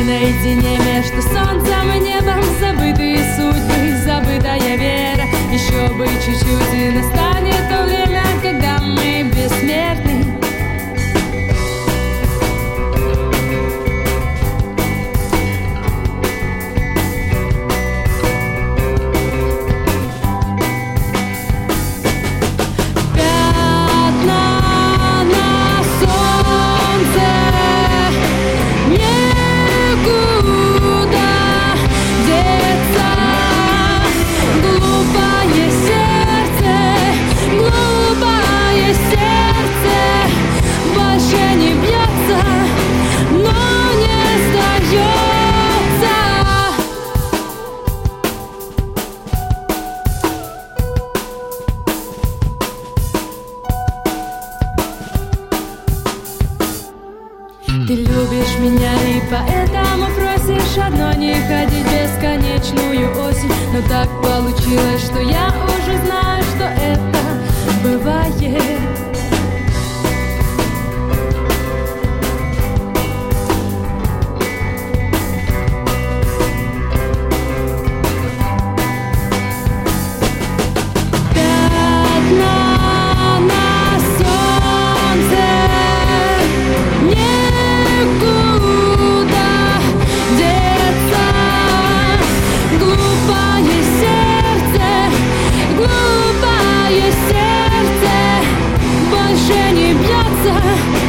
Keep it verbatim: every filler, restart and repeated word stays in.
И наедине между солнцем и небом забытые судьбы, забытая вера. Еще бы чуть-чуть и настанет то время, когда мы бессмертны. Ты любишь меня и поэтому просишь одно не ходить бесконечную осень. Но так получилось, что я уже знаю, что это бывает. Глупое сердце больше не бьется.